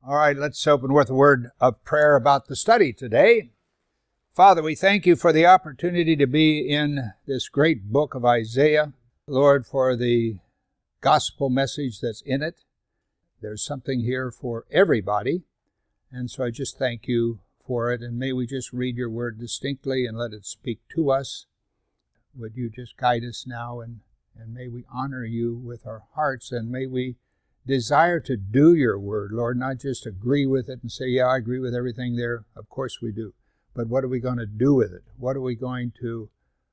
All right, let's open with a word of prayer about the study today. Father, we thank you for the opportunity to be in this great book of Isaiah. Lord, for the gospel message that's in it. There's something here for everybody. And so I just thank you for it. And may we just read your word distinctly and let it speak to us. Would you just guide us now, and may we honor you with our hearts, and may we desire to do your word, Lord, not just agree with it and say, yeah, I agree with everything there. Of course we do. But what are we going to do with it? What are we going to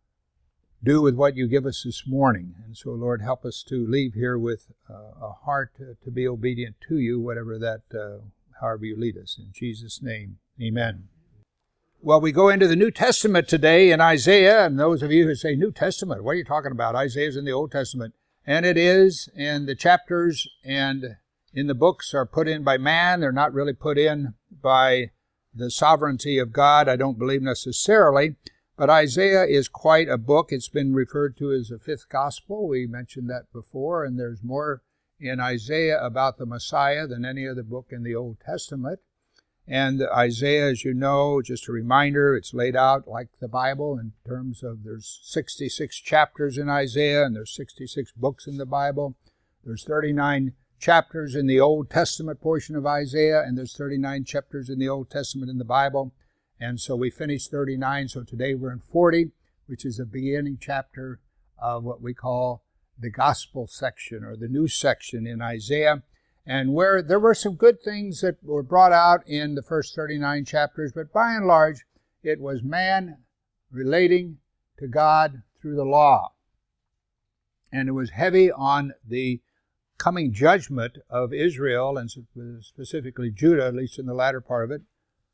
do with what you give us this morning? And so, Lord, help us to leave here with a heart to be obedient to you, whatever that, however you lead us. In Jesus' name, amen. Well, we go into the New Testament today in Isaiah, and those of you who say, New Testament, what are you talking about? Isaiah's in the Old Testament. And it is, and the chapters and in the books are put in by man. They're not really put in by the sovereignty of God, I don't believe necessarily. But Isaiah is quite a book. It's been referred to as the fifth gospel. We mentioned that before, and there's more in Isaiah about the Messiah than any other book in the Old Testament. And Isaiah, as you know, just a reminder, it's laid out like the Bible in terms of there's 66 chapters in Isaiah, and there's 66 books in the Bible. There's 39 chapters in the Old Testament portion of Isaiah, and there's 39 chapters in the Old Testament in the Bible. And so we finished 39, so today we're in 40, which is the beginning chapter of what we call the gospel section, or the new section in Isaiah. And where there were some good things that were brought out in the first 39 chapters, but by and large, it was man relating to God through the law. And it was heavy on the coming judgment of Israel, and specifically Judah, at least in the latter part of it,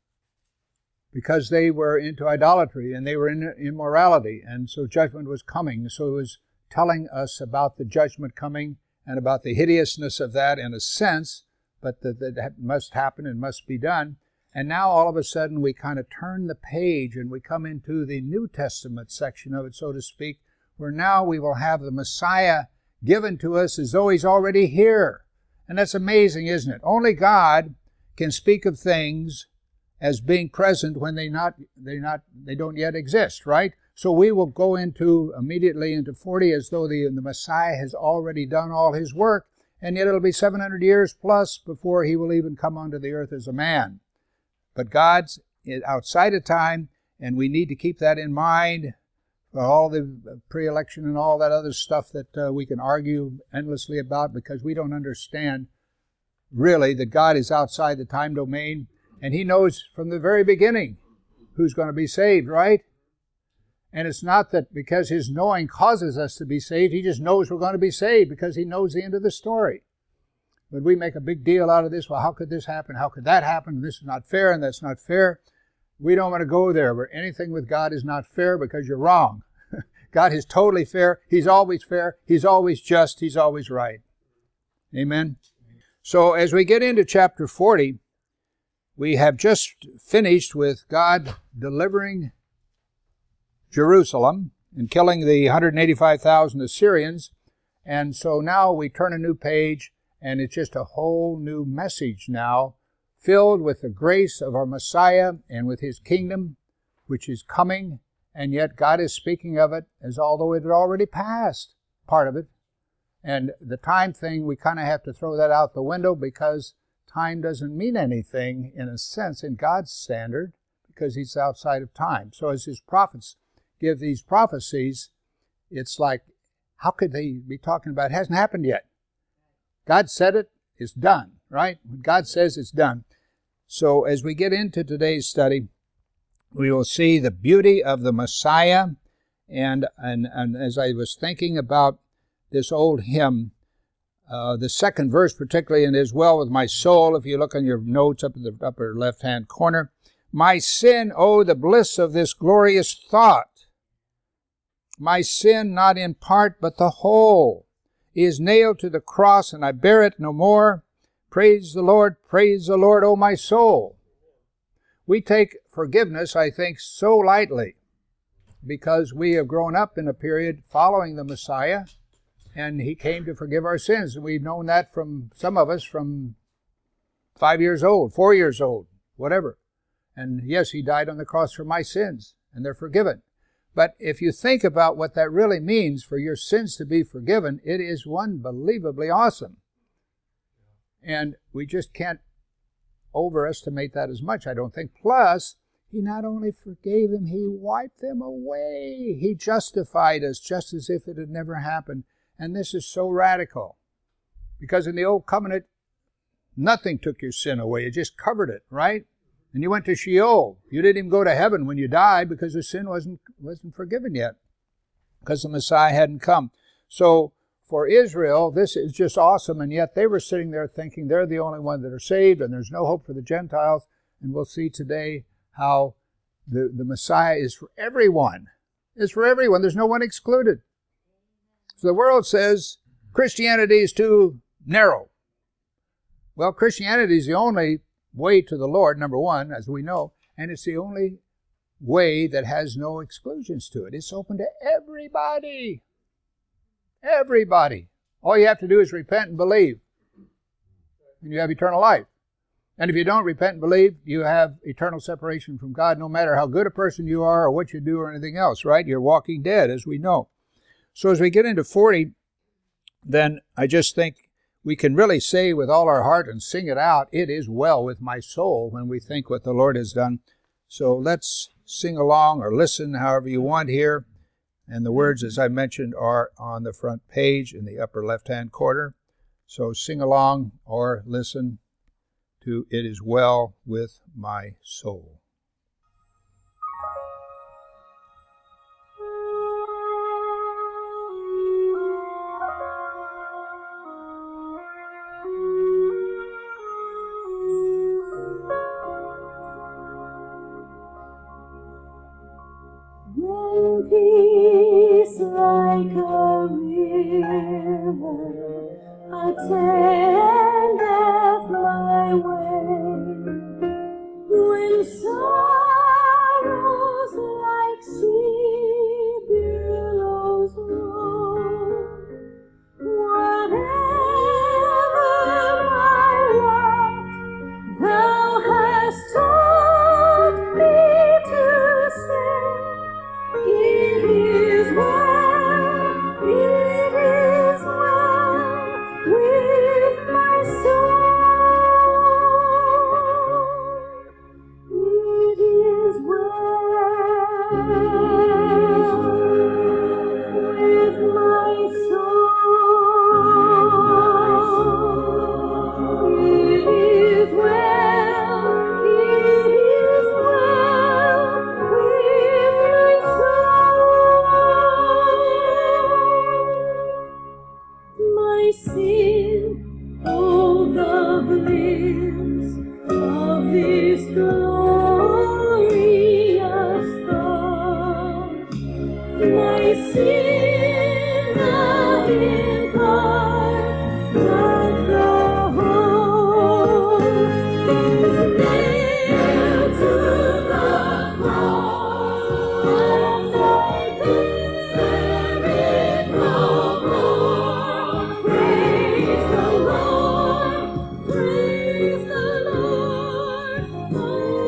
because they were into idolatry and they were in immorality, and so judgment was coming. So it was telling us about the judgment coming and about the hideousness of that in a sense, but that must happen and must be done. And now all of a sudden we kind of turn the page and we come into the New Testament section of it, so to speak, where now we will have the Messiah given to us as though he's already here. And that's amazing, isn't it? Only God can speak of things as being present when they don't yet exist, right? So we will go immediately into 40 as though the Messiah has already done all his work, and yet it'll be 700 years plus before he will even come onto the earth as a man. But God's outside of time, and we need to keep that in mind for all the pre-election and all that other stuff that we can argue endlessly about, because we don't understand really that God is outside the time domain, and he knows from the very beginning who's going to be saved, right? And it's not that because his knowing causes us to be saved, he just knows we're going to be saved because he knows the end of the story. But we make a big deal out of this. Well, how could this happen? How could that happen? This is not fair and that's not fair. We don't want to go there where anything with God is not fair, because you're wrong. God is totally fair. He's always fair. He's always just. He's always right. Amen? So as we get into chapter 40, we have just finished with God delivering Jerusalem and killing the 185,000 Assyrians. And so now we turn a new page, and it's just a whole new message now, filled with the grace of our Messiah and with his kingdom, which is coming. And yet God is speaking of it as although it had already passed, part of it. And the time thing, we kind of have to throw that out the window, because time doesn't mean anything in a sense in God's standard, because he's outside of time. So as his prophets give these prophecies, it's like, how could they be talking about it? It hasn't happened yet. God said it, it's done, right? When God says it's done. So as we get into today's study, we will see the beauty of the Messiah. And as I was thinking about this old hymn, the second verse particularly, and "Is well with my soul," if you look on your notes up in the upper left-hand corner, "My sin, oh, the bliss of this glorious thought. My sin, not in part, but the whole, is nailed to the cross, and I bear it no more. Praise the Lord, O my soul." We take forgiveness, I think, so lightly because we have grown up in a period following the Messiah, and he came to forgive our sins. And we've known that from some of us from 5 years old, 4 years old, whatever. And yes, he died on the cross for my sins, and they're forgiven. But if you think about what that really means for your sins to be forgiven, it is unbelievably awesome. And we just can't overestimate that as much, I don't think. Plus, he not only forgave them, he wiped them away. He justified us just as if it had never happened. And this is so radical. Because in the old covenant, nothing took your sin away. It just covered it, right? And you went to Sheol. You didn't even go to heaven when you died because the sin wasn't forgiven yet, because the Messiah hadn't come. So for Israel, this is just awesome, and yet they were sitting there thinking they're the only ones that are saved and there's no hope for the Gentiles. And we'll see today how the Messiah is for everyone. It's for everyone. There's no one excluded. So the world says Christianity is too narrow. Well, Christianity is the only way to the Lord, number one, as we know, and it's the only way that has no exclusions to it. It's open to everybody. Everybody. All you have to do is repent and believe, and you have eternal life. And if you don't repent and believe, you have eternal separation from God, no matter how good a person you are or what you do or anything else, right? You're walking dead, as we know. So as we get into 40, then I just think we can really say with all our heart and sing it out, it is well with my soul, when we think what the Lord has done. So let's sing along or listen however you want here. And the words, as I mentioned, are on the front page in the upper left-hand corner. So sing along or listen to It Is Well With My Soul. Peace like a river attendeth my way, when sorrows like sea billows roll, whatever my lot, thou hast taught me to say, it is well with my soul. It is well with my soul. It is well with my soul. My sin, oh, the bliss of this glorious thought. My sin, in part, not the whole, is nailed to the cross, and I bear it no more. Praise the Lord, oh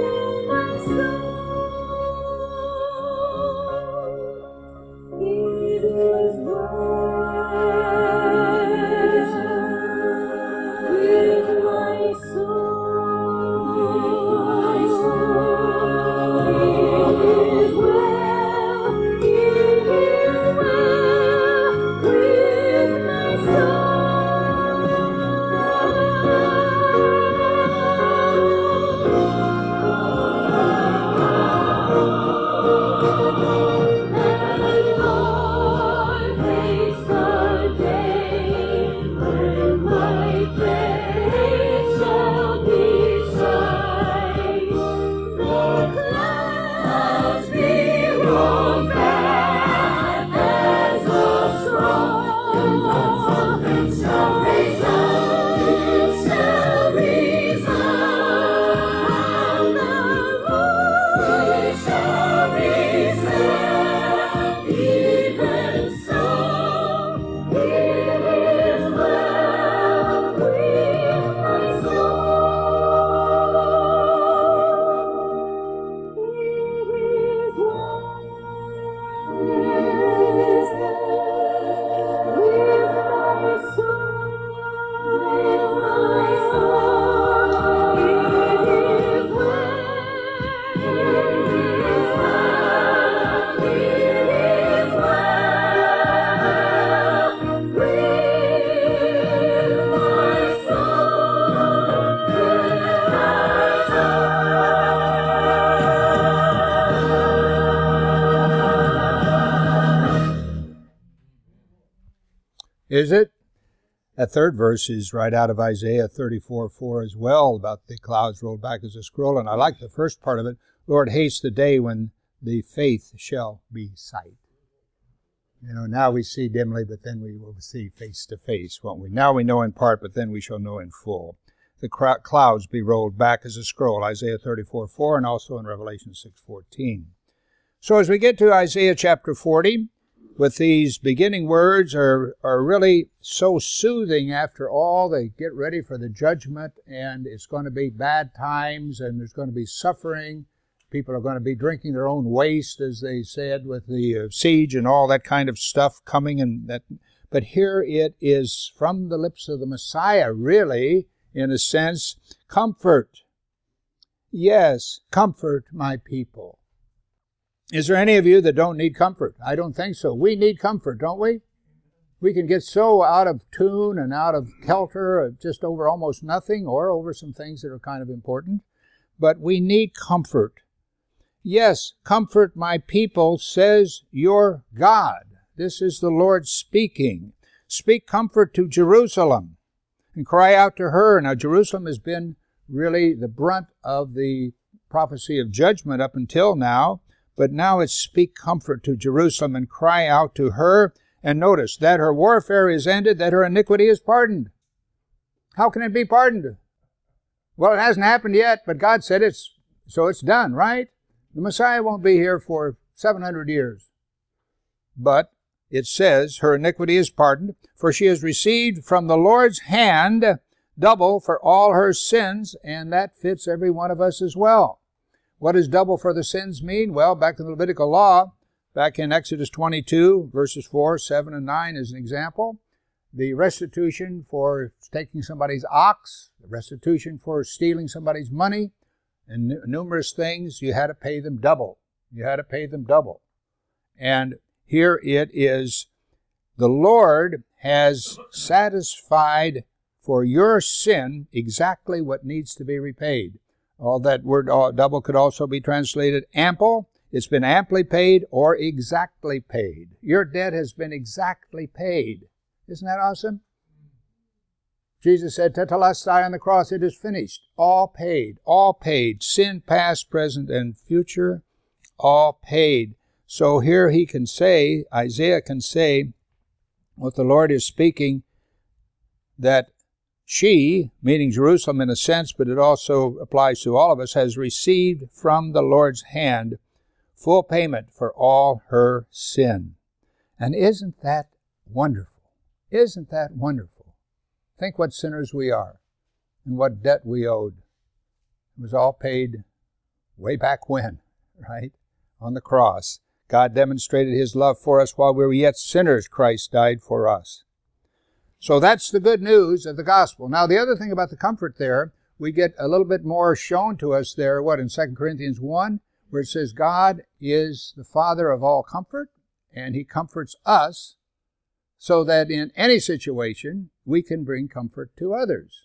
Is it? That third verse is right out of Isaiah 34:4 as well, about the clouds rolled back as a scroll. And I like the first part of it. Lord, haste the day when the faith shall be sight. You know, now we see dimly, but then we will see face to face, won't we? Now we know in part, but then we shall know in full. The clouds be rolled back as a scroll, Isaiah 34:4, and also in Revelation 6:14. So as we get to Isaiah chapter 40, with these beginning words are really so soothing after all. They get ready for the judgment, and it's going to be bad times, and there's going to be suffering. People are going to be drinking their own waste, as they said, with the siege and all that kind of stuff coming. But here it is from the lips of the Messiah, really, in a sense, comfort. Yes, comfort my people. Is there any of you that don't need comfort? I don't think so. We need comfort, don't we? We can get so out of tune and out of kilter just over almost nothing, or over some things that are kind of important. But we need comfort. Yes, comfort my people, says your God. This is the Lord speaking. Speak comfort to Jerusalem and cry out to her. Now, Jerusalem has been really the brunt of the prophecy of judgment up until now. But now it's speak comfort to Jerusalem and cry out to her. And notice that her warfare is ended, that her iniquity is pardoned. How can it be pardoned? Well, it hasn't happened yet, but God said it's done, right? The Messiah won't be here for 700 years. But it says her iniquity is pardoned, for she has received from the Lord's hand double for all her sins, and that fits every one of us as well. What does double for the sins mean? Well, back to the Levitical law, back in Exodus 22, verses 4, 7, and 9 as an example. The restitution for taking somebody's ox, the restitution for stealing somebody's money, and numerous things, you had to pay them double. You had to pay them double. And here it is, the Lord has satisfied for your sin exactly what needs to be repaid. All that word double could also be translated ample. It's been amply paid or exactly paid. Your debt has been exactly paid. Isn't that awesome? Jesus said, Tetelestai on the cross, it is finished. All paid, all paid. Sin past, present, and future, all paid. So here he can say, Isaiah can say, what the Lord is speaking, that she, meaning Jerusalem in a sense, but it also applies to all of us, has received from the Lord's hand full payment for all her sin. And isn't that wonderful? Isn't that wonderful? Think what sinners we are and what debt we owed. It was all paid way back when, right? On the cross. God demonstrated His love for us while we were yet sinners. Christ died for us. So that's the good news of the gospel. Now, the other thing about the comfort there, we get a little bit more shown to us there, in 2 Corinthians 1, where it says God is the Father of all comfort, and He comforts us so that in any situation we can bring comfort to others.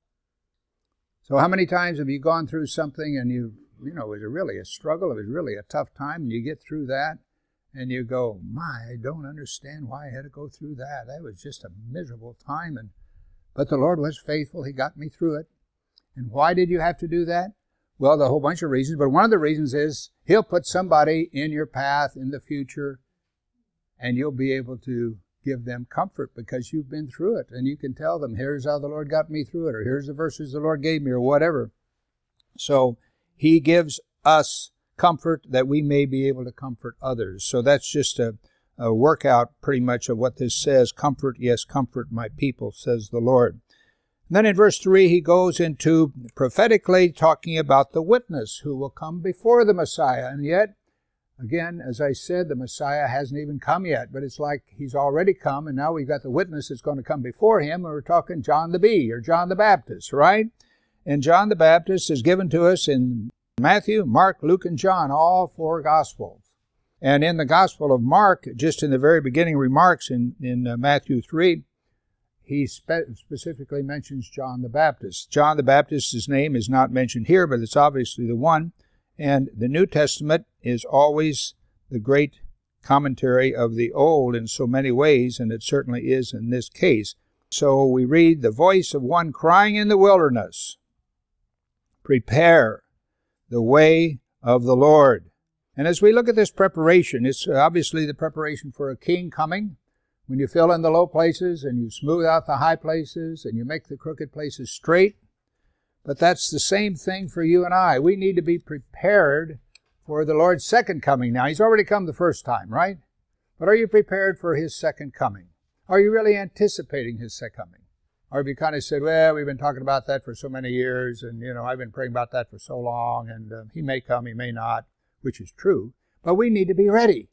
So how many times have you gone through something and it was really a struggle, it was really a tough time, and you get through that, and you go, I don't understand why I had to go through that. That was just a miserable time. But the Lord was faithful. He got me through it. And why did you have to do that? Well, a whole bunch of reasons. But one of the reasons is He'll put somebody in your path in the future, and you'll be able to give them comfort because you've been through it. And you can tell them, here's how the Lord got me through it, or here's the verses the Lord gave me, or whatever. So He gives us comfort that we may be able to comfort others. So that's just a workout pretty much of what this says. Comfort, yes, comfort my people, says the Lord. And then in verse 3, he goes into prophetically talking about the witness who will come before the Messiah. And yet, again, as I said, the Messiah hasn't even come yet, but it's like He's already come, and now we've got the witness that's going to come before Him, and we're talking John the Bee, or John the Baptist, right? And John the Baptist is given to us in Matthew, Mark, Luke, and John, all four Gospels. And in the Gospel of Mark, just in the very beginning remarks in Matthew 3, he specifically mentions John the Baptist. John the Baptist's name is not mentioned here, but it's obviously the one. And the New Testament is always the great commentary of the Old in so many ways, and it certainly is in this case. So we read, the voice of one crying in the wilderness, prepare the way of the Lord. And as we look at this preparation, it's obviously the preparation for a king coming. When you fill in the low places and you smooth out the high places and you make the crooked places straight. But that's the same thing for you and I. We need to be prepared for the Lord's second coming. Now, He's already come the first time, right? But are you prepared for His second coming? Are you really anticipating His second coming? Or have you kind of said, well, we've been talking about that for so many years, and, I've been praying about that for so long, and He may come, He may not, which is true. But we need to be ready.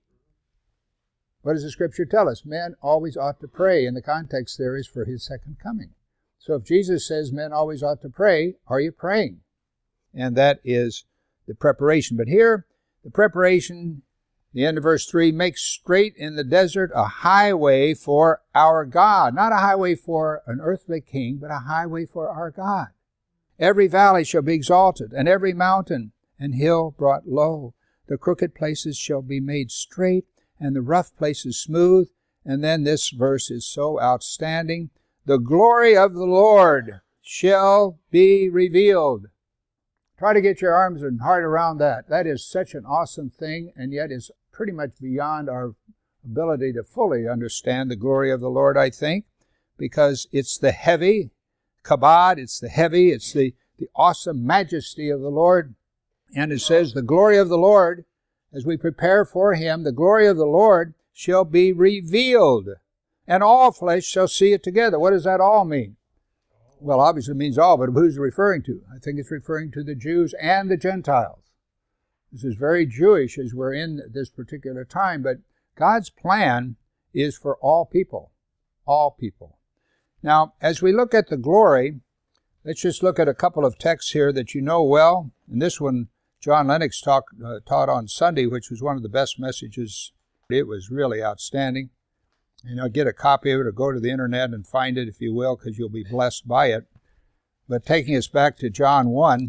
What does the Scripture tell us? Men always ought to pray, and the context there is for His second coming. So if Jesus says men always ought to pray, are you praying? And that is the preparation. But here, the preparation, the end of verse 3, makes straight in the desert a highway for our God. Not a highway for an earthly king, but a highway for our God. Every valley shall be exalted, and every mountain and hill brought low. The crooked places shall be made straight, and the rough places smooth. And then this verse is so outstanding. The glory of the Lord shall be revealed. Try to get your arms and heart around that. That is such an awesome thing, and yet is pretty much beyond our ability to fully understand the glory of the Lord, I think, because it's the heavy kabod, it's the awesome majesty of the Lord. And it says, the glory of the Lord, as we prepare for Him, the glory of the Lord shall be revealed, and all flesh shall see it together. What does that all mean? Well, obviously it means all, but who's it referring to? I think it's referring to the Jews and the Gentiles. This is very Jewish as we're in this particular time, but God's plan is for all people. All people. Now, as we look at the glory, let's just look at a couple of texts here that you know well. And this one, John Lennox taught on Sunday, which was one of the best messages. It was really outstanding. And I'll get a copy of it or go to the internet and find it if you will, because you'll be blessed by it. But taking us back to John 1,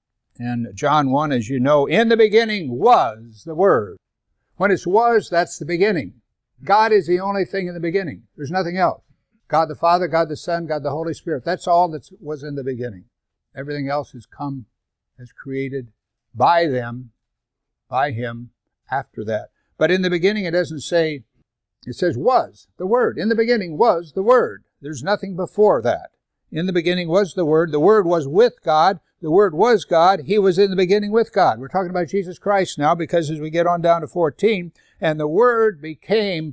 and John 1, as you know, in the beginning was the Word. When it's was, that's the beginning. God is the only thing in the beginning. There's nothing else. God the Father, God the Son, God the Holy Spirit. That's all that was in the beginning. Everything else has come, as created by them, by Him, after that. But in the beginning it doesn't say, it says was, the Word. In the beginning was the Word. There's nothing before that. In the beginning was the Word. The Word was with God. The Word was God. He was in the beginning with God. We're talking about Jesus Christ now, because as we get on down to 14, and the Word became.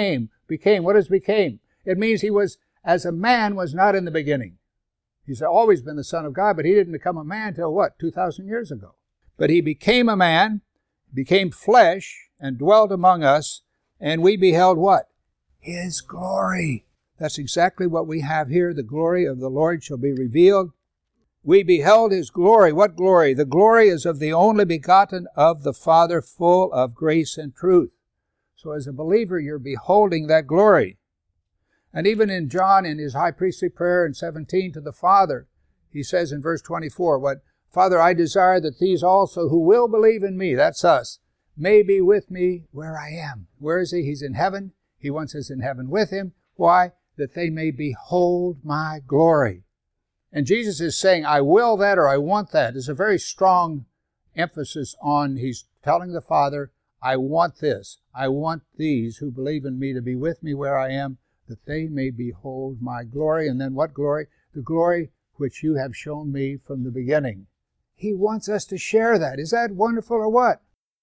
What does became? It means He was, as a man, was not in the beginning. He's always been the Son of God, but He didn't become a man till what? 2,000 years ago. But He became a man, became flesh, and dwelt among us, and we beheld what? His glory. That's exactly what we have here. The glory of the Lord shall be revealed. We beheld His glory. What glory? The glory is of the only begotten of the Father, full of grace and truth. So as a believer, you're beholding that glory. And even in John, in his high priestly prayer in 17 to the Father, he says in verse 24, what? Father, I desire that these also who will believe in me, that's us, may be with me where I am. Where is He? He's in heaven. He wants us in heaven with Him. Why? That they may behold my glory. And Jesus is saying, I will that, or I want that. There's a very strong emphasis on, He's telling the Father, I want this. I want these who believe in me to be with me where I am, that they may behold my glory. And then what glory? The glory which you have shown me from the beginning. He wants us to share that. Is that wonderful or what?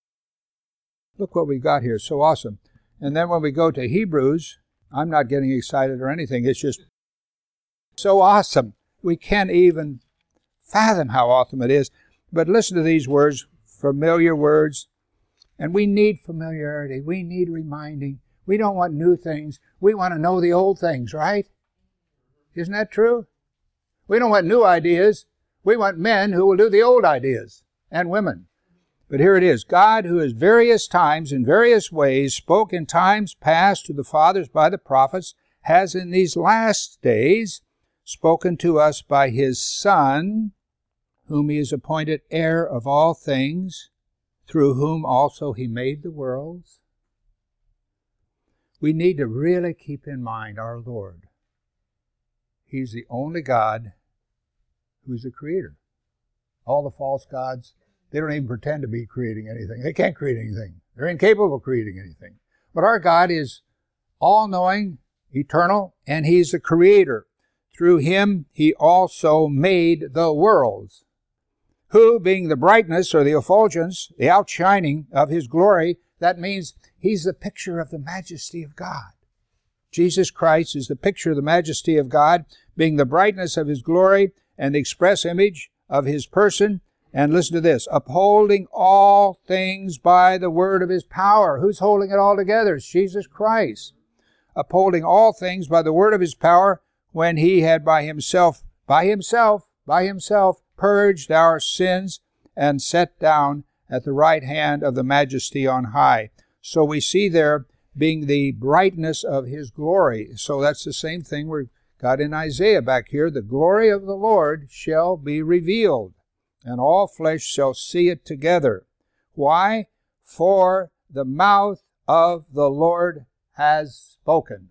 Look what we've got here. So awesome. And then when we go to Hebrews, I'm not getting excited or anything. It's just so awesome. We can't even fathom how awesome it is. But listen to these words, familiar words. And we need familiarity. We need reminding. We don't want new things. We want to know the old things, right? Isn't that true? We don't want new ideas. We want men who will do the old ideas, and women. But here it is. God, who at various times, in various ways, spoke in times past to the fathers by the prophets, has in these last days spoken to us by His Son, whom He has appointed heir of all things, through whom also He made the worlds. we need to really keep in mind our Lord. He's the only God who's the creator. All the false gods, they don't even pretend to be creating anything. They can't create anything. They're incapable of creating anything. But our God is all-knowing, eternal, and He's the creator. Through Him, He also made the worlds, who, being the brightness or the effulgence, the outshining of His glory, that means He's the picture of the majesty of God. Jesus Christ is the picture of the majesty of God, being the brightness of His glory and the express image of His person. And listen to this, upholding all things by the word of His power. Who's holding it all together? It's Jesus Christ. Upholding all things by the word of His power, when He had by Himself, purged our sins and sat down at the right hand of the majesty on high. So we see there being the brightness of His glory. So that's the same thing we've got in Isaiah back here. The glory of the Lord shall be revealed, and all flesh shall see it together. Why? For the mouth of the Lord has spoken.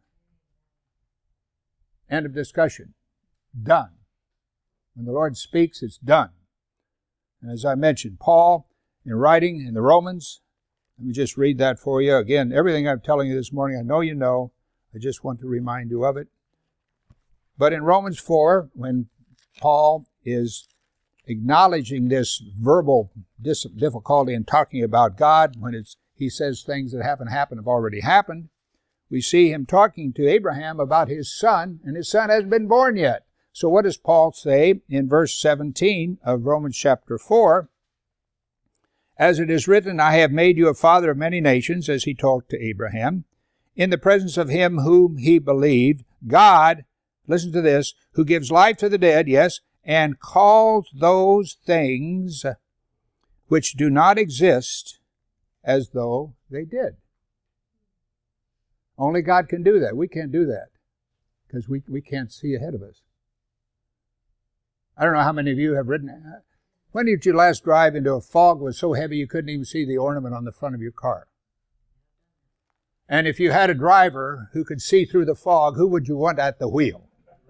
End of discussion. Done. When the Lord speaks, it's done. And as I mentioned, Paul, in writing in the Romans, let me just read that for you. Again, everything I'm telling you this morning, I know you know. I just want to remind you of it. But in Romans 4, when Paul is acknowledging this verbal difficulty in talking about God, when he says things that haven't happened have already happened, we see him talking to Abraham about his son, and his son hasn't been born yet. So what does Paul say in verse 17 of Romans chapter 4? As it is written, I have made you a father of many nations, as he talked to Abraham, in the presence of him whom he believed, God, listen to this, who gives life to the dead, yes, and calls those things which do not exist as though they did. Only God can do that. We can't do that because we can't see ahead of us. I don't know how many of you have ridden. When did you last drive into a fog that was so heavy you couldn't even see the ornament on the front of your car? And if you had a driver who could see through the fog, who would you want at the wheel?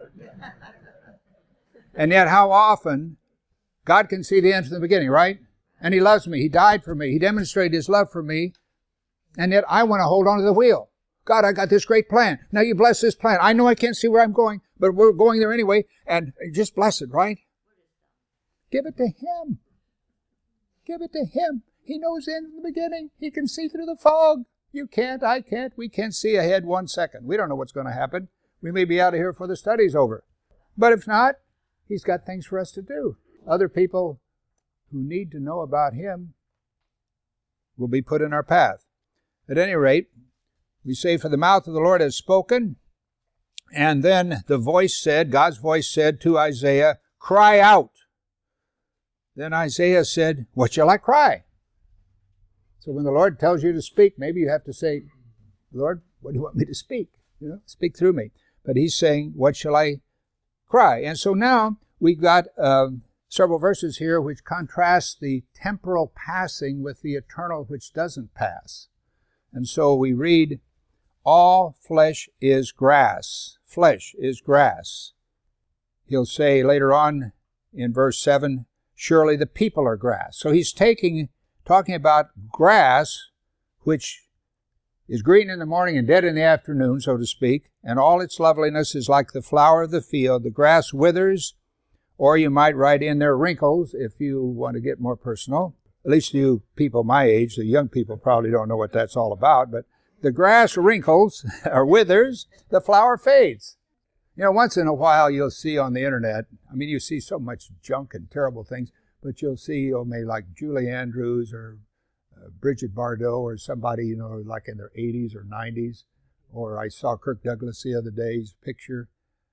And yet how often God can see the end from the beginning, right? And He loves me. He died for me. He demonstrated His love for me. And yet I want to hold on to the wheel. God, I got this great plan. Now you bless this plan. I know I can't see where I'm going, but we're going there anyway. And just bless it, right? Give it to Him. Give it to Him. He knows the end from the beginning. He can see through the fog. You can't, I can't. We can't see ahead 1 second. We don't know what's going to happen. We may be out of here before the study's over. But if not, He's got things for us to do. Other people who need to know about Him will be put in our path. At any rate, we say, for the mouth of the Lord has spoken. And then the voice said, God's voice said to Isaiah, cry out. Then Isaiah said, what shall I cry? So when the Lord tells you to speak, maybe you have to say, Lord, what do you want me to speak? Speak through me. But He's saying, what shall I cry? And so now we've got several verses here which contrast the temporal passing with the eternal which doesn't pass. And so we read, all flesh is grass. Flesh is grass. He'll say later on in verse 7, surely the people are grass. So he's talking about grass, which is green in the morning and dead in the afternoon, so to speak, and all its loveliness is like the flower of the field. The grass withers, or you might write in there wrinkles if you want to get more personal. At least you people my age, the young people probably don't know what that's all about, but the grass wrinkles or withers, the flower fades. Once in a while you'll see on the internet, you see so much junk and terrible things, but you'll see, maybe like Julie Andrews or Bridget Bardot or somebody, like in their 80s or 90s. Or I saw Kirk Douglas the other day's picture.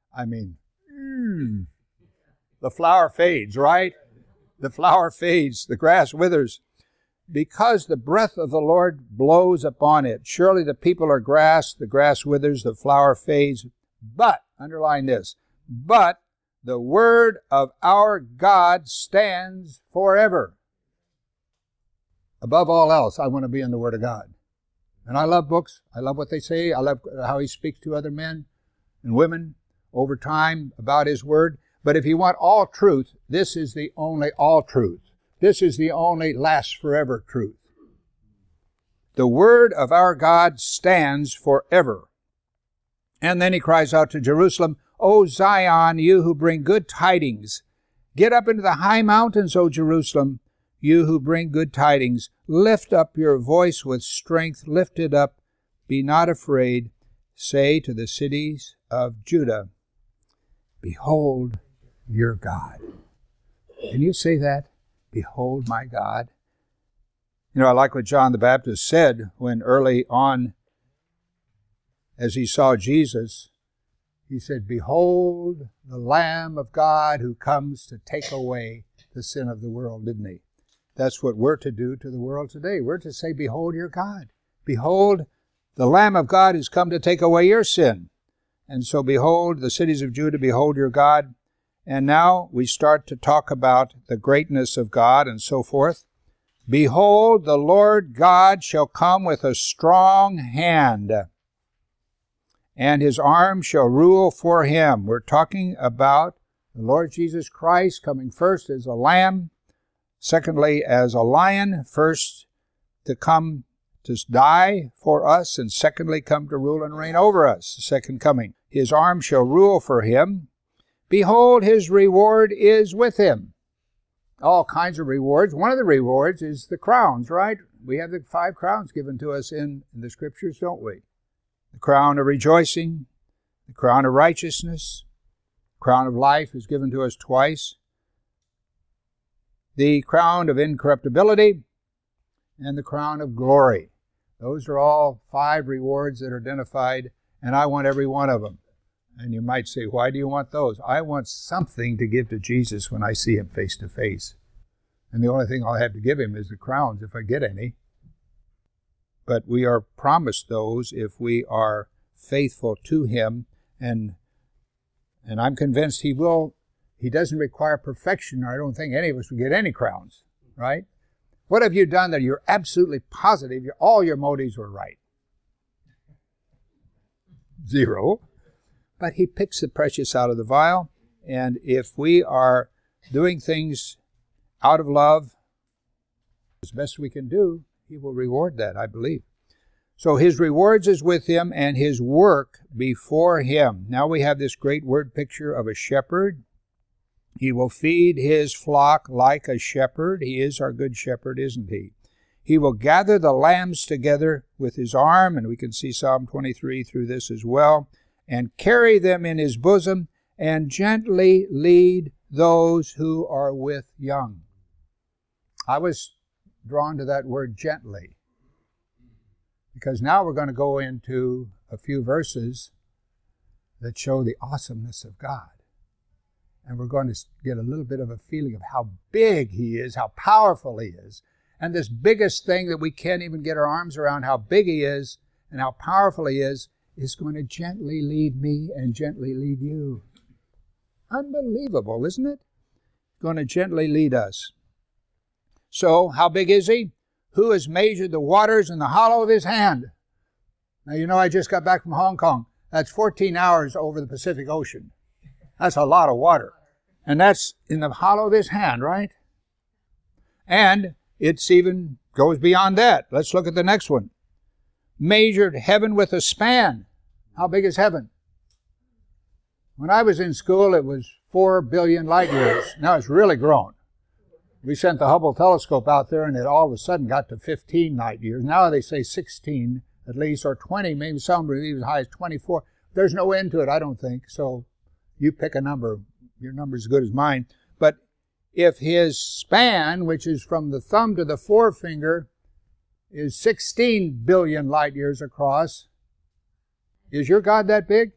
The flower fades, right? The flower fades, the grass withers, because the breath of the Lord blows upon it. Surely the people are grass, the grass withers, the flower fades. But, underline this, but the word of our God stands forever. Above all else, I want to be in the Word of God. And I love books. I love what they say. I love how he speaks to other men and women over time about his word. But if you want all truth, this is the only all truth. This is the only lasts forever truth. The word of our God stands forever. And then he cries out to Jerusalem, O Zion, you who bring good tidings, get up into the high mountains, O Jerusalem, you who bring good tidings. Lift up your voice with strength, lift it up, be not afraid. Say to the cities of Judah, behold your God. Can you say that? Behold my God. You know, I like what John the Baptist said when early on, as he saw Jesus, he said, behold the Lamb of God who comes to take away the sin of the world, didn't he? That's what we're to do to the world today. We're to say, behold your God. Behold, the Lamb of God has come to take away your sin. And so behold, the cities of Judah, behold your God. And now we start to talk about the greatness of God and so forth. Behold, the Lord God shall come with a strong hand, and his arm shall rule for him. We're talking about the Lord Jesus Christ coming first as a lamb, secondly as a lion, first to come to die for us, and secondly come to rule and reign over us, the second coming. His arm shall rule for him. Behold, his reward is with him. All kinds of rewards. One of the rewards is the crowns, right? We have the 5 crowns given to us in the Scriptures, don't we? The crown of rejoicing, the crown of righteousness, the crown of life is given to us twice, the crown of incorruptibility, and the crown of glory. Those are all 5 rewards that are identified, and I want every one of them. And you might say, why do you want those? I want something to give to Jesus when I see him face to face. And the only thing I'll have to give him is the crowns, if I get any. But we are promised those if we are faithful to him. And I'm convinced he will. He doesn't require perfection, or I don't think any of us would get any crowns, right? What have you done that you're absolutely positive all your motives were right? 0. But he picks the precious out of the vial, and if we are doing things out of love, as best we can do, he will reward that, I believe. So his rewards is with him, and his work before him. Now we have this great word picture of a shepherd. He will feed his flock like a shepherd. He is our good shepherd, isn't he? He will gather the lambs together with his arm, and we can see Psalm 23 through this as well, and carry them in his bosom, and gently lead those who are with young. I was drawn to that word gently, because now we're going to go into a few verses that show the awesomeness of God. And we're going to get a little bit of a feeling of how big he is, how powerful he is. And this biggest thing that we can't even get our arms around, how big he is and how powerful he is going to gently lead me and gently lead you. Unbelievable, isn't it? Going to gently lead us. So, how big is he? Who has measured the waters in the hollow of his hand? Now, you know, I just got back from Hong Kong. That's 14 hours over the Pacific Ocean. That's a lot of water. And that's in the hollow of his hand, right? And it's even goes beyond that. Let's look at the next one. Measured heaven with a span. How big is heaven? When I was in school, it was 4 billion light years. Now it's really grown. We sent the Hubble telescope out there, and it all of a sudden got to 15 light years. Now they say 16 at least, or 20, maybe some believe as high as 24. There's no end to it, I don't think. So you pick a number. Your number's as good as mine. But if his span, which is from the thumb to the forefinger, is 16 billion light years across, is your God that big?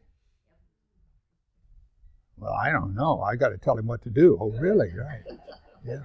Well, I don't know. I got to tell him what to do. Oh, really? Right. Yeah.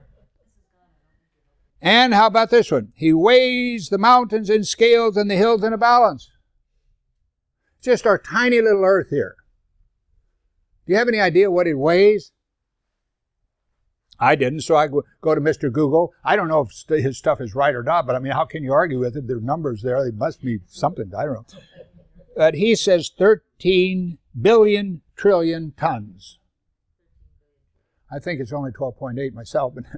And how about this one? He weighs the mountains in scales and the hills in a balance. Just our tiny little earth here. Do you have any idea what it weighs? I didn't, so I go to Mr. Google. I don't know if his stuff is right or not, but I mean, how can you argue with it? There are numbers there. They must be something. I don't know. But he says 13 billion trillion tons. I think it's only 12.8 myself, but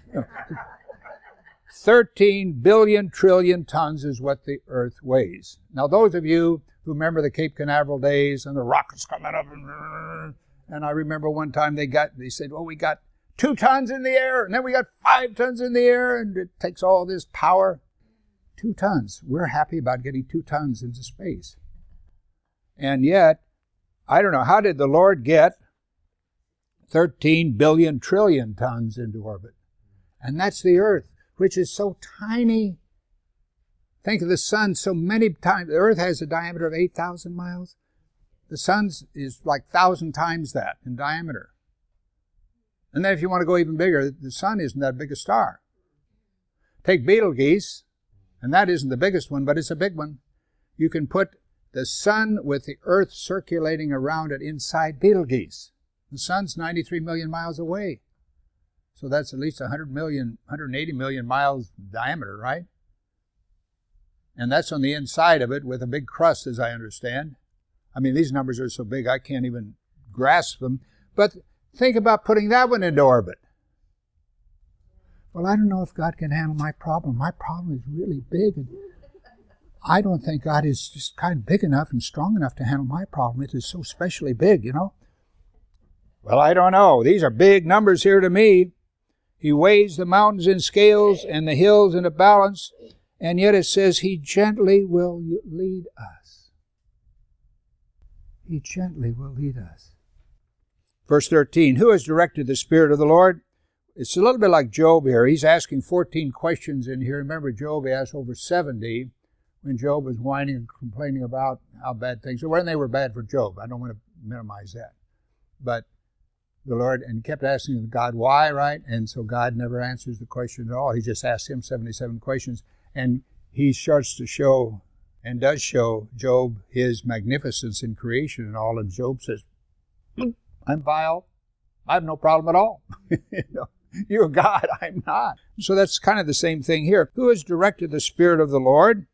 13 billion trillion tons is what the Earth weighs. Now, those of you who remember the Cape Canaveral days and the rockets coming up, and I remember one time they said, well, we got 2 tons in the air, and then we got 5 tons in the air, and it takes all this power. 2 tons. We're happy about getting 2 tons into space. And yet, I don't know, how did the Lord get 13 billion trillion tons into orbit? And that's the Earth, which is so tiny. Think of the sun so many times. The Earth has a diameter of 8,000 miles. The sun's is like 1,000 times that in diameter. And then if you want to go even bigger, the sun isn't that big a star. Take Betelgeuse, and that isn't the biggest one, but it's a big one. You can put the sun with the Earth circulating around it inside Betelgeuse. The sun's 93 million miles away. So that's at least 180 million miles diameter, right? And that's on the inside of it with a big crust, as I understand. I mean, these numbers are so big I can't even grasp them. But think about putting that one into orbit. Well, I don't know if God can handle my problem. My problem is really big. And I don't think God is just kind of big enough and strong enough to handle my problem. It is so specially big, you know. Well, I don't know. These are big numbers here to me. He weighs the mountains in scales and the hills in a balance, and yet it says he gently will lead us. He gently will lead us. Verse 13, who has directed the Spirit of the Lord? It's a little bit like Job here. He's asking 14 questions in here. Remember, Job asked over 70 when Job was whining and complaining about how bad things were. When they were bad for Job. I don't want to minimize that. But the Lord, and kept asking God why, right? And so God never answers the question at all. He just asks him 77 questions. And he starts to show, and does show, Job his magnificence in creation and all. And Job says, I'm vile. I have no problem at all. You're God, I'm not. So that's kind of the same thing here. Who has directed the Spirit of the Lord?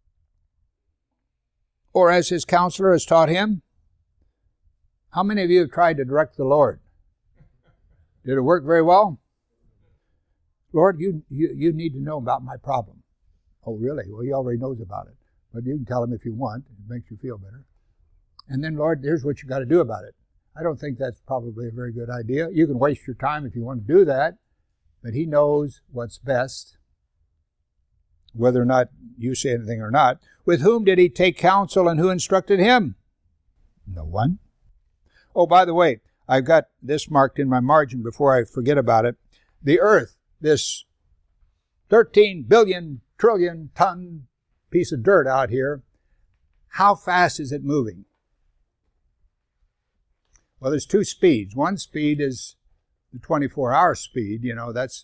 Or as his counselor has taught him? How many of you have tried to direct the Lord? Did it work very well? Lord, you need to know about my problem. Oh, really? Well, he already knows about it. But you can tell him if you want. It makes you feel better. And then, Lord, here's what you got to do about it. I don't think that's probably a very good idea. You can waste your time if you want to do that, but he knows what's best, whether or not you say anything or not. With whom did he take counsel and who instructed him? No one. Oh, by the way, I've got this marked in my margin before I forget about it. The Earth, this 13 billion trillion ton piece of dirt out here, how fast is it moving? Well, there's 2 speeds. One speed is the 24-hour speed. You know, that's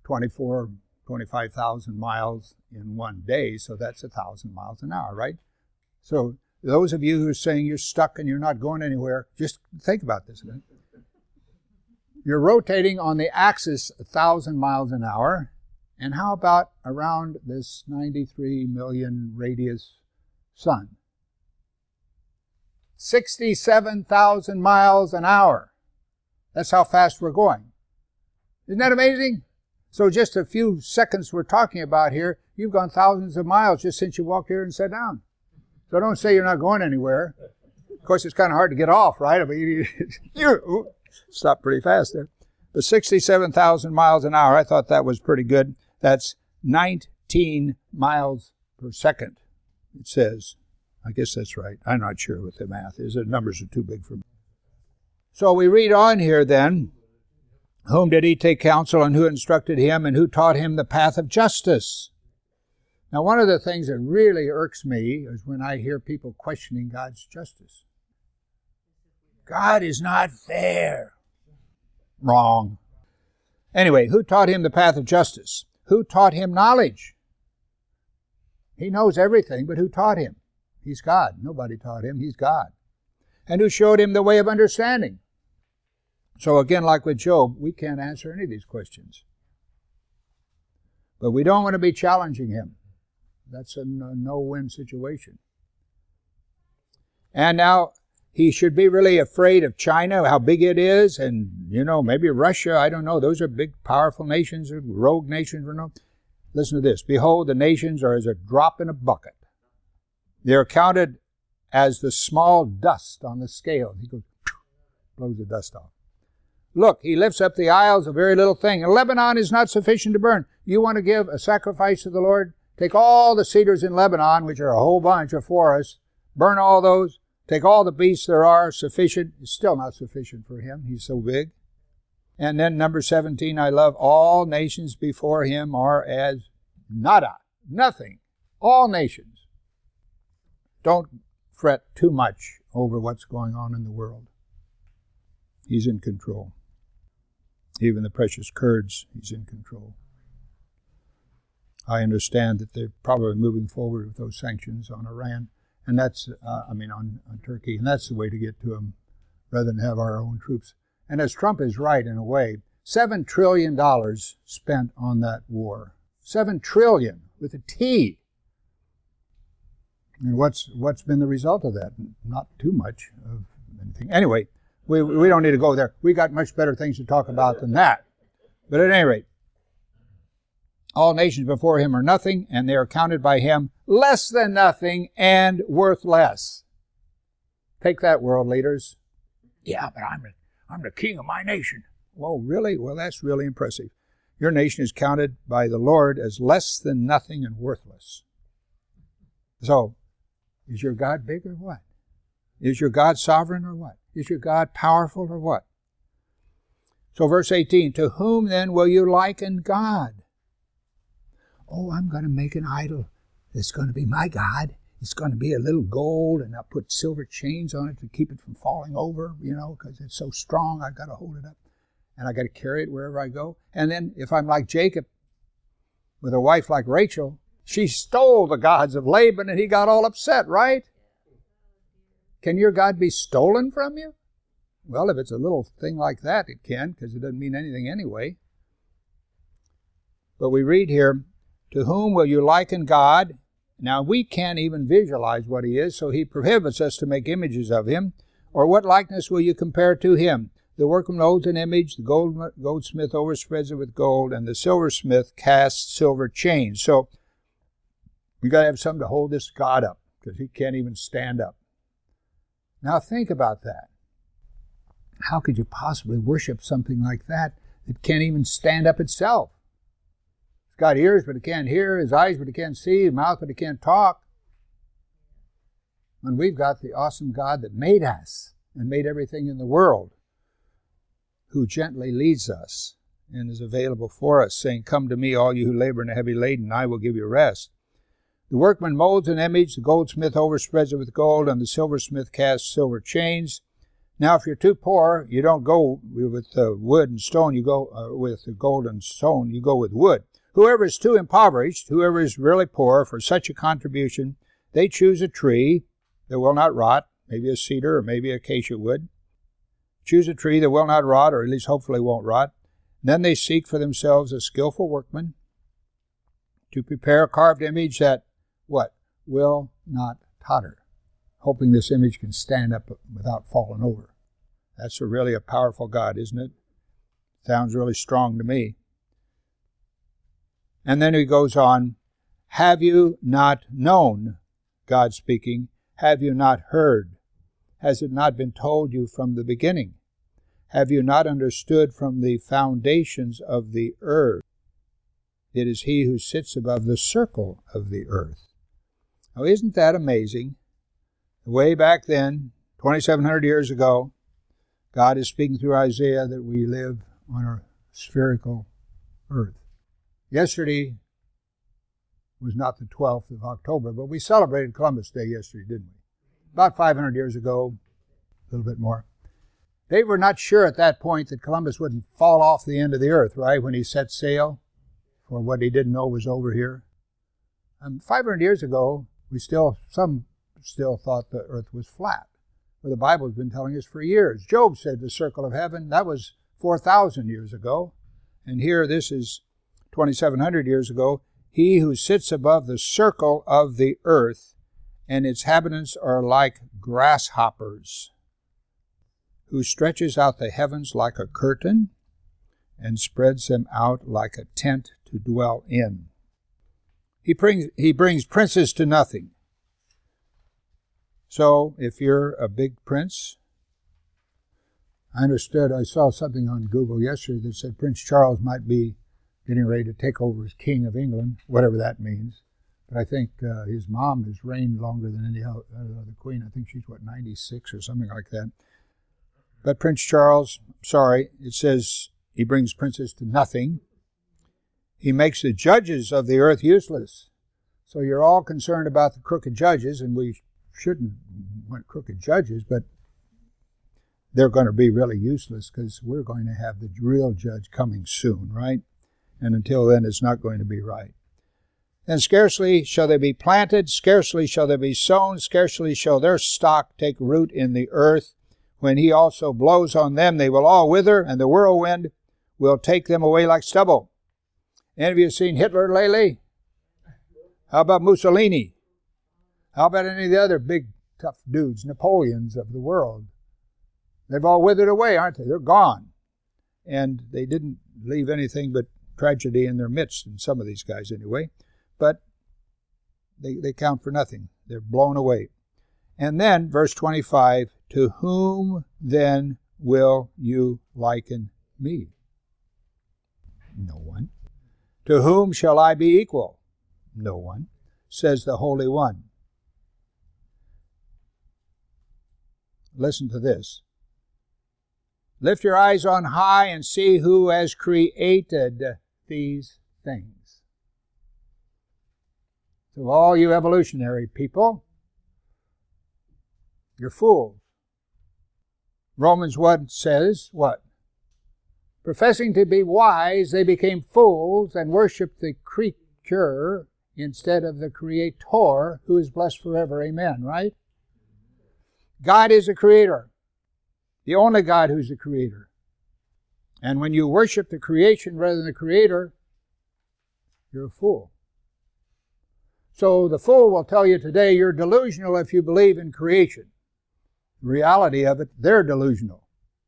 25,000 miles in one day, so that's 1,000 miles an hour, right? So those of you who are saying you're stuck and you're not going anywhere, just think about this a minute. You're rotating on the axis 1,000 miles an hour, and how about around this 93 million radius sun? 67,000 miles an hour. That's how fast we're going. Isn't that amazing? So just a few seconds we're talking about here, you've gone thousands of miles just since you walked here and sat down. So don't say you're not going anywhere. Of course, it's kind of hard to get off, right? I mean, you stop pretty fast there. But 67,000 miles an hour, I thought that was pretty good. That's 19 miles per second, it says. I guess that's right. I'm not sure what the math is. The numbers are too big for me. So we read on here then. Whom did he take counsel and who instructed him and who taught him the path of justice? Now, one of the things that really irks me is when I hear people questioning God's justice. God is not fair. Wrong. Anyway, who taught him the path of justice? Who taught him knowledge? He knows everything, but who taught him? He's God. Nobody taught him. He's God. And who showed him the way of understanding? So again, like with Job, we can't answer any of these questions. But we don't want to be challenging him. That's a no-win situation. And now, he should be really afraid of China, how big it is, and, maybe Russia, I don't know. Those are big, powerful nations, or rogue nations. Listen to this. Behold, the nations are as a drop in a bucket. They are counted as the small dust on the scale. He goes, blows the dust off. Look, he lifts up the isles, a very little thing. And Lebanon is not sufficient to burn. You want to give a sacrifice to the Lord? Take all the cedars in Lebanon, which are a whole bunch of forests, burn all those, take all the beasts there are, sufficient. It's still not sufficient for him. He's so big. And then number 17, I love all nations before him are as nada, nothing. All nations. Don't fret too much over what's going on in the world. He's in control. Even the precious Kurds, he's in control. I understand that they're probably moving forward with those sanctions on Iran, and that's, on Turkey, and that's the way to get to them rather than have our own troops. And as Trump is right in a way, $7 trillion spent on that war. $7 trillion with a T. And what's been the result of that? Not too much of anything. Anyway, we don't need to go there. We got much better things to talk about than that. But at any rate, all nations before him are nothing, and they are counted by him less than nothing and worth less. Take that, world leaders. Yeah, but I'm the king of my nation. Whoa, really? Well, that's really impressive. Your nation is counted by the Lord as less than nothing and worthless. So, is your God big or what? Is your God sovereign or what? Is your God powerful or what? So verse 18, to whom then will you liken God? Oh, I'm going to make an idol. It's going to be my God. It's going to be a little gold, and I'll put silver chains on it to keep it from falling over, because it's so strong, I've got to hold it up. And I've got to carry it wherever I go. And then if I'm like Jacob, with a wife like Rachel, she stole the gods of Laban, and he got all upset, right? Can your God be stolen from you? Well, if it's a little thing like that, it can, because it doesn't mean anything anyway. But we read here, to whom will you liken God? Now, we can't even visualize what he is, so he prohibits us to make images of him. Or what likeness will you compare to him? The workman molds an image, the goldsmith overspreads it with gold, and the silversmith casts silver chains. So, we got to have something to hold this God up, because he can't even stand up. Now think about that. How could you possibly worship something like that can't even stand up itself? It's got ears, but it can't hear, his eyes, but it can't see, his mouth, but it can't talk. When we've got the awesome God that made us and made everything in the world, who gently leads us and is available for us, saying, come to me, all you who labor and are heavy laden, and I will give you rest. The workman molds an image, the goldsmith overspreads it with gold, and the silversmith casts silver chains. Now, if you're too poor, you don't go with wood and stone, you go with gold and stone, you go with wood. Whoever is too impoverished, whoever is really poor for such a contribution, they choose a tree that will not rot, maybe a cedar or maybe acacia wood. Choose a tree that will not rot, or at least hopefully won't rot. Then they seek for themselves a skillful workman to prepare a carved image that, what? Will not totter, hoping this image can stand up without falling over. That's really a powerful God, isn't it? Sounds really strong to me. And then he goes on, have you not known, God speaking, have you not heard? Has it not been told you from the beginning? Have you not understood from the foundations of the earth? It is he who sits above the circle of the earth. Now, isn't that amazing? Way back then, 2,700 years ago, God is speaking through Isaiah that we live on a spherical earth. Yesterday was not the 12th of October, but we celebrated Columbus Day yesterday, didn't we? About 500 years ago, a little bit more. They were not sure at that point that Columbus wouldn't fall off the end of the earth, right, when he set sail for what he didn't know was over here. 500 years ago, some still thought the earth was flat. Well, the Bible's been telling us for years. Job said the circle of heaven. That was 4,000 years ago. And here, this is 2,700 years ago. He who sits above the circle of the earth, and its inhabitants are like grasshoppers, who stretches out the heavens like a curtain and spreads them out like a tent to dwell in. He brings princes to nothing. So, if you're a big prince, I saw something on Google yesterday that said Prince Charles might be getting ready to take over as King of England, whatever that means. But I think his mom has reigned longer than any other queen. I think she's, 96 or something like that. But Prince Charles, it says he brings princes to nothing. He makes the judges of the earth useless. So you're all concerned about the crooked judges, and we shouldn't want crooked judges, but they're going to be really useless because we're going to have the real judge coming soon, right? And until then, it's not going to be right. And scarcely shall they be planted, scarcely shall they be sown, scarcely shall their stock take root in the earth. When he also blows on them, they will all wither, and the whirlwind will take them away like stubble. Any of you seen Hitler lately? How about Mussolini? How about any of the other big, tough dudes, Napoleons of the world? They've all withered away, aren't they? They're gone. And they didn't leave anything but tragedy in their midst, and some of these guys anyway. But they count for nothing. They're blown away. And then, verse 25, to whom then will you liken me? No one. To whom shall I be equal? No one, says the Holy One. Listen to this. Lift your eyes on high and see who has created these things. So all you evolutionary people, you're fools. Romans 1 says, what? Professing to be wise, they became fools and worshiped the creature instead of the Creator, who is blessed forever. Amen, right? God is a creator. The only God who's a creator. And when you worship the creation rather than the Creator, you're a fool. So the fool will tell you today you're delusional if you believe in creation. The reality of it, they're delusional.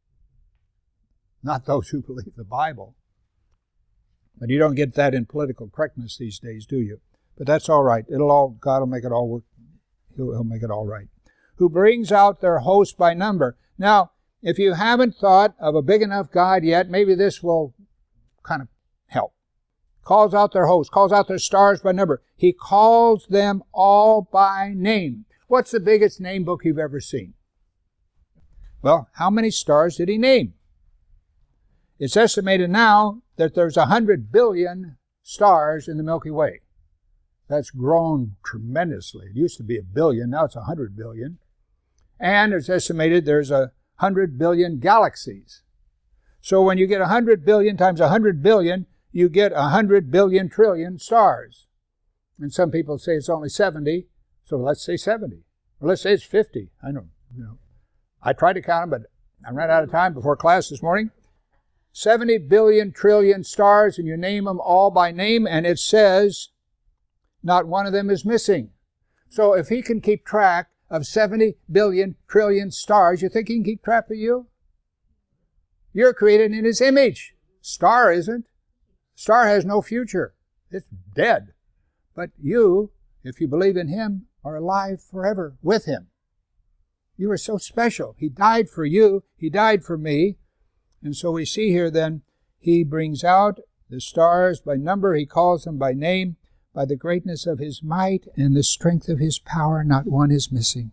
Not those who believe the Bible. But you don't get that in political correctness these days, do you? But that's all right. God will make it all work. He'll make it all right. Who brings out their host by number. Now, if you haven't thought of a big enough God yet, maybe this will kind of help. Calls out their host, calls out their stars by number. He calls them all by name. What's the biggest name book you've ever seen? Well, how many stars did he name? It's estimated now that there's 100 billion stars in the Milky Way. That's grown tremendously. It used to be 1 billion, now it's 100 billion. And it's estimated there's 100 billion galaxies. So when you get 100 billion times 100 billion, you get 100 billion trillion stars. And some people say it's only 70, so let's say 70. Or let's say it's 50. I don't know. I tried to count them, but I ran out of time before class this morning. 70 billion trillion stars, and you name them all by name, and it says not one of them is missing. So if he can keep track of 70 billion trillion stars, you think he can keep track of you? You're created in his image. Star isn't. Star has no future. It's dead. But you, if you believe in him, are alive forever with him. You are so special. He died for you. He died for me. And so we see here then, he brings out the stars by number. He calls them by name. By the greatness of his might and the strength of his power, not one is missing.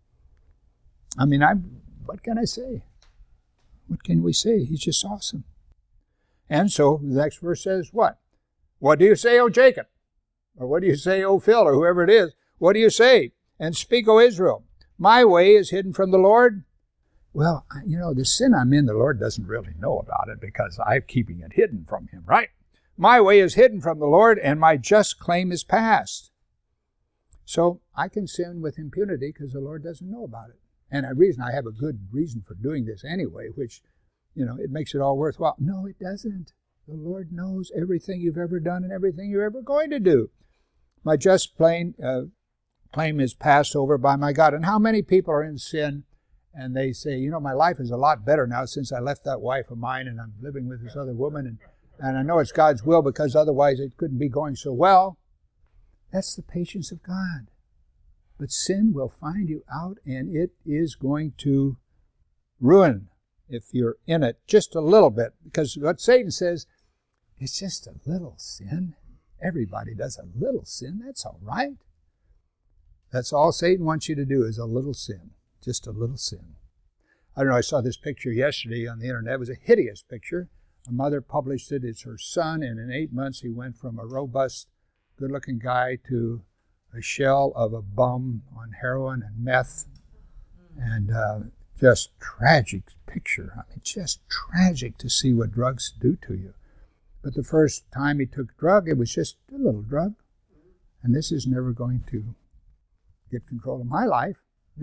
I mean, what can I say? What can we say? He's just awesome. And so the next verse says what? What do you say, O Jacob? Or what do you say, O Phil, or whoever it is? What do you say? And speak, O Israel. My way is hidden from the Lord. Well, the sin I'm in, the Lord doesn't really know about it because I'm keeping it hidden from him, right? My way is hidden from the Lord, and my just claim is past. So I can sin with impunity because the Lord doesn't know about it. And the reason I have a good reason for doing this anyway, which, it makes it all worthwhile. No, it doesn't. The Lord knows everything you've ever done and everything you're ever going to do. My just claim is passed over by my God. And how many people are in sin and they say, my life is a lot better now since I left that wife of mine and I'm living with this other woman. And I know it's God's will because otherwise it couldn't be going so well. That's the patience of God. But sin will find you out, and it is going to ruin if you're in it just a little bit. Because what Satan says, it's just a little sin. Everybody does a little sin. That's all right. That's all Satan wants you to do is a little sin. Just a little sin. I don't know, I saw this picture yesterday on the internet. It was a hideous picture. A mother published it. It's her son, and in 8 months he went from a robust, good-looking guy to a shell of a bum on heroin and meth. And just tragic picture. I mean, just tragic to see what drugs do to you. But the first time he took a drug, it was just a little drug. And this is never going to get control of my life,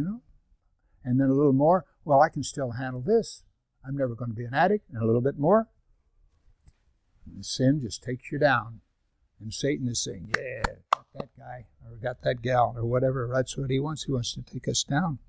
And then a little more, well, I can still handle this. I'm never going to be an addict. And a little bit more. And the sin just takes you down. And Satan is saying, yeah, got that guy, or got that gal, or whatever. That's what he wants. He wants to take us down.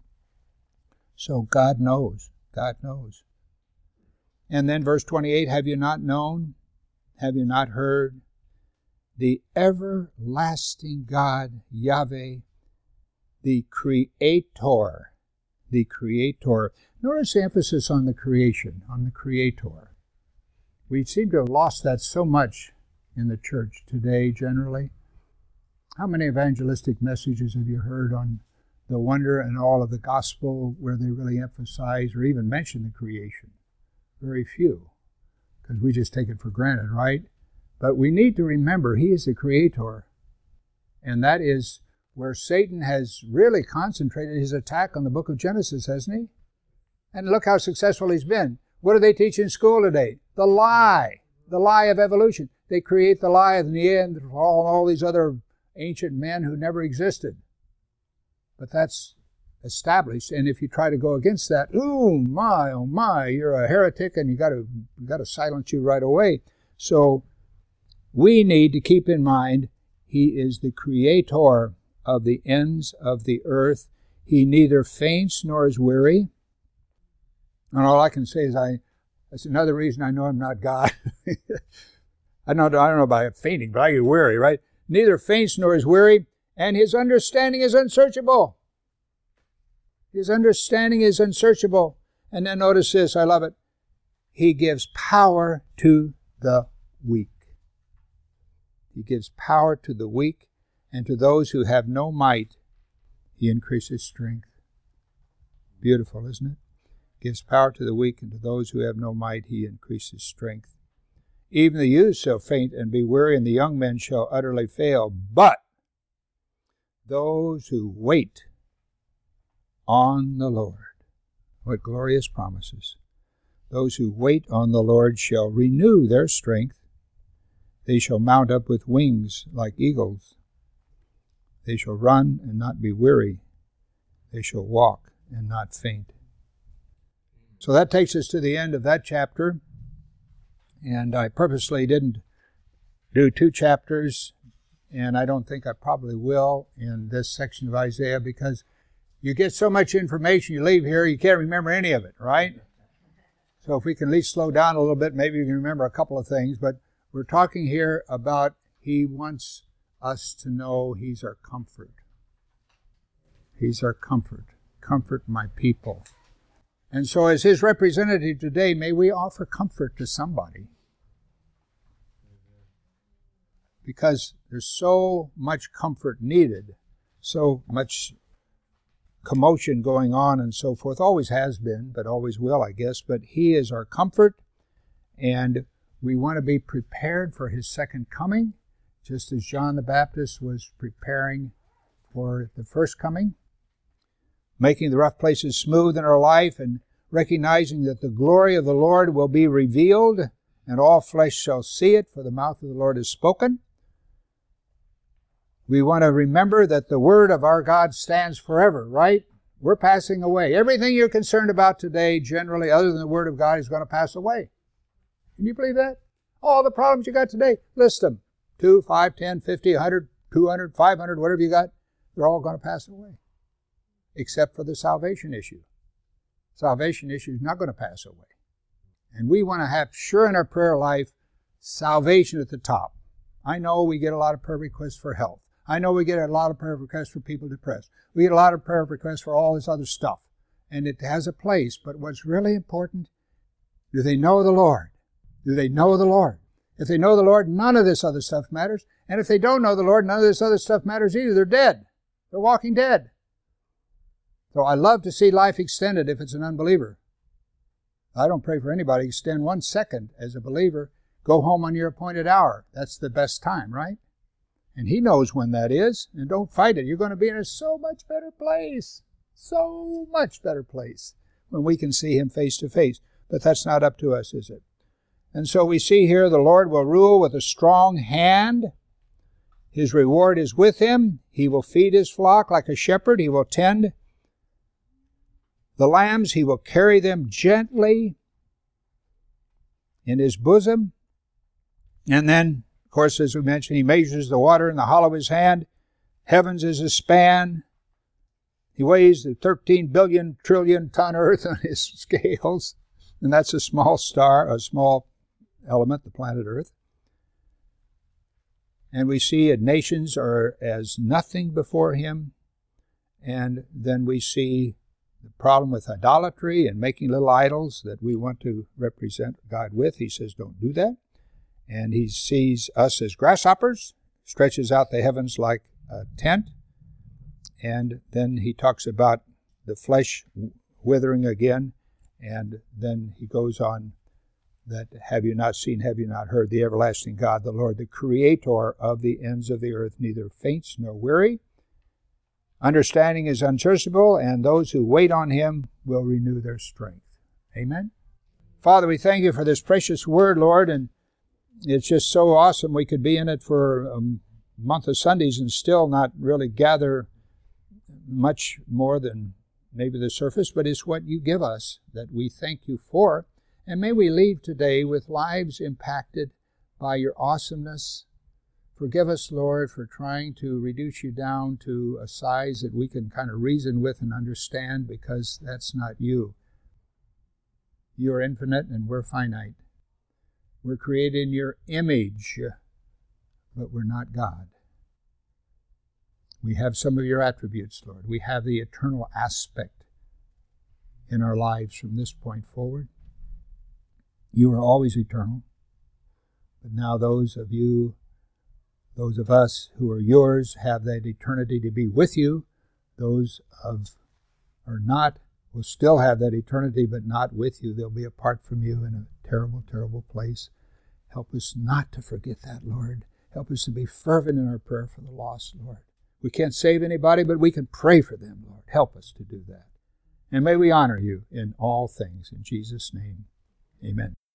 So God knows. God knows. And then verse 28, have you not known? Have you not heard? The everlasting God, Yahweh, the Creator. The Creator. Notice the emphasis on the creation, on the Creator. We seem to have lost that so much in the church today generally. How many evangelistic messages have you heard on the wonder and all of the gospel where they really emphasize or even mention the creation? Very few, because we just take it for granted, right? But we need to remember He is the Creator, and that is where Satan has really concentrated his attack on the book of Genesis, hasn't he? And look how successful he's been. What do they teach in school today? The lie of evolution. They create the lie in the end for all these other ancient men who never existed. But that's established, and if you try to go against that, oh my, you're a heretic, and you got to silence you right away. So we need to keep in mind He is the Creator of the ends of the earth. He neither faints nor is weary. And all I can say is that's another reason I know I'm not God. I don't know about fainting, but I get weary, right? Neither faints nor is weary, and His understanding is unsearchable. His understanding is unsearchable. And then notice this, I love it. He gives power to the weak. He gives power to the weak, and to those who have no might, He increases strength. Beautiful, isn't it? Gives power to the weak, and to those who have no might, He increases strength. Even the youth shall faint and be weary, and the young men shall utterly fail. But those who wait on the Lord, what glorious promises. Those who wait on the Lord shall renew their strength. They shall mount up with wings like eagles. They shall run and not be weary. They shall walk and not faint. So that takes us to the end of that chapter. And I purposely didn't do 2 chapters, and I don't think I probably will in this section of Isaiah, because you get so much information, you leave here, you can't remember any of it, right? So if we can at least slow down a little bit, maybe you can remember a couple of things. But we're talking here about He wants us to know He's our comfort. He's our comfort. Comfort my people. And so as His representative today, may we offer comfort to somebody. Because there's so much comfort needed, so much commotion going on and so forth. Always has been, but always will, I guess. But He is our comfort, and we want to be prepared for His second coming, just as John the Baptist was preparing for the first coming, making the rough places smooth in our life and recognizing that the glory of the Lord will be revealed, and all flesh shall see it, for the mouth of the Lord has spoken. We want to remember that the word of our God stands forever, right? We're passing away. Everything you're concerned about today, generally, other than the Word of God, is going to pass away. Can you believe that? All the problems you got today, list them. 2, 5, 10, 50, 100, 200, 500, whatever you got, they're all going to pass away. Except for the salvation issue. Salvation issue is not going to pass away. And we want to have sure in our prayer life, salvation at the top. I know we get a lot of prayer requests for health. I know we get a lot of prayer requests for people depressed. We get a lot of prayer requests for all this other stuff. And it has a place. But what's really important, do they know the Lord? Do they know the Lord? If they know the Lord, none of this other stuff matters. And if they don't know the Lord, none of this other stuff matters either. They're dead. They're walking dead. So I love to see life extended if it's an unbeliever. I don't pray for anybody to extend 1 second as a believer. Go home on your appointed hour. That's the best time, right? And He knows when that is. And don't fight it. You're going to be in a so much better place. So much better place when we can see Him face to face. But that's not up to us, is it? And so we see here the Lord will rule with a strong hand. His reward is with Him. He will feed His flock like a shepherd. He will tend the lambs. He will carry them gently in His bosom. And then, of course, as we mentioned, He measures the water in the hollow of His hand. Heavens is a span. He weighs the 13 billion trillion ton earth on His scales. And that's a small star, a small element, the planet Earth. And we see that nations are as nothing before Him. And then we see the problem with idolatry and making little idols that we want to represent God with. He says, don't do that. And He sees us as grasshoppers, stretches out the heavens like a tent. And then He talks about the flesh withering again. And then He goes on that, have you not seen, have you not heard, the everlasting God, the Lord, the Creator of the ends of the earth, neither faints nor weary. Understanding is unsearchable, and those who wait on Him will renew their strength. Amen. Father, we thank You for this precious word, Lord, and it's just so awesome we could be in it for a month of Sundays and still not really gather much more than maybe the surface, but it's what You give us that we thank You for. And may we leave today with lives impacted by Your awesomeness. Forgive us, Lord, for trying to reduce You down to a size that we can kind of reason with and understand, because that's not You. You are infinite and we're finite. We're created in Your image, but we're not God. We have some of Your attributes, Lord. We have the eternal aspect in our lives from this point forward. You are always eternal. But now those of us who are Yours have that eternity to be with You. Those of are not will still have that eternity, but not with You. They'll be apart from You in a terrible, terrible place. Help us not to forget that, Lord. Help us to be fervent in our prayer for the lost, Lord. We can't save anybody, but we can pray for them, Lord. Help us to do that. And may we honor You in all things. In Jesus' name, amen.